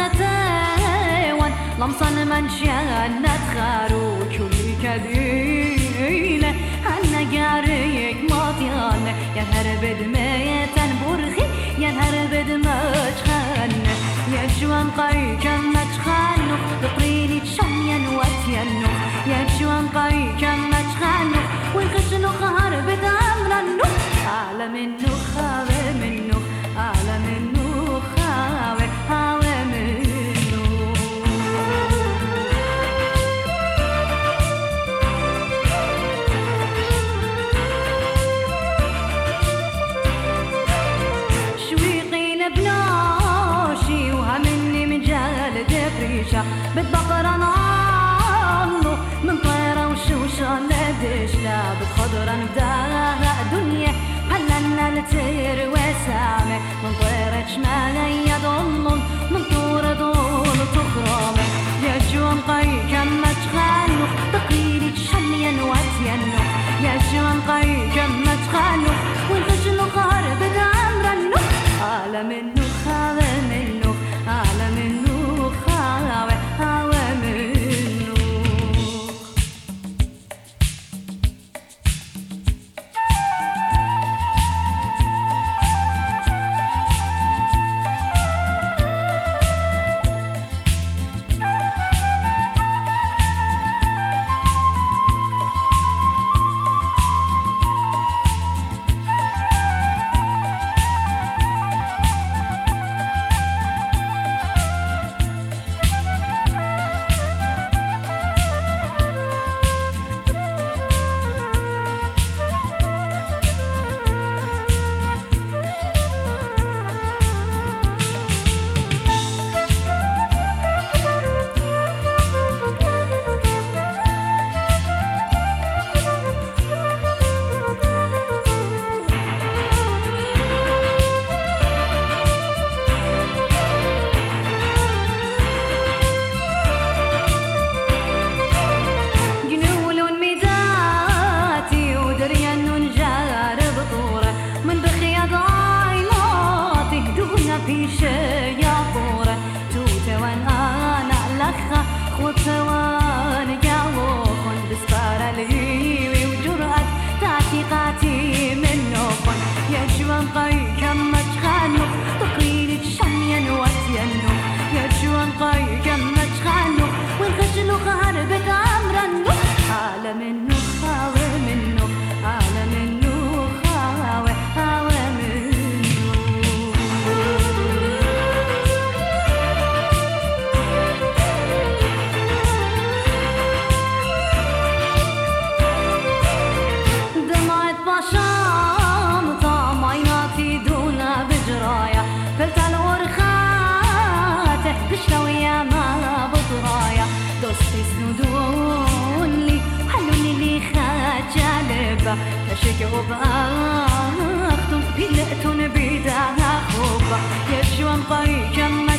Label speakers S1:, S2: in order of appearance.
S1: ختوان لمصن من جنت خارو كل كبيرة أنا جاريك مطيان يا هربد ميتان برخي يا هربد مجخان يا جوان قايكا مجخانو بطريني تشميان واتيانو يا جوان قايكا مجخانو والخشنو هربد أمرانو أعلى منو خاوي منو أعلى منو خاوي هاوي منو شويقين بناشي وهمني مجال دبريشة بتبقر نعمو من طيرة وشوشة لدشنا بتخضر نبداها دنيا هلنا لتير وسامة من طيرة شمالة يضلن من طور ضول تخرامة يا جوان قايكا مجخانو تقيلي تشميا واتيانو يا جوان قايكا مجخانو والخشنو خارب دامرانو أعلى منو خاوة منو أعلى منو خاوة هاوة منو خوتوان جاوخن بسبار الهيوي وجرأت تعتيقاتي من نوخن يا جوان قايكا مجخانو تقيلي تشميا واتيانو يا جوان قايكا مجخانو والخجلو غاربت أمرانو أعلى منو خاوي منو أعلى منو خاوي هاوي قشلوية ما بطرايا دوستي سندوني وحلوني لي خجالبة كشك وبأختم بلقتون بيدها خوبة يا جوان قايكا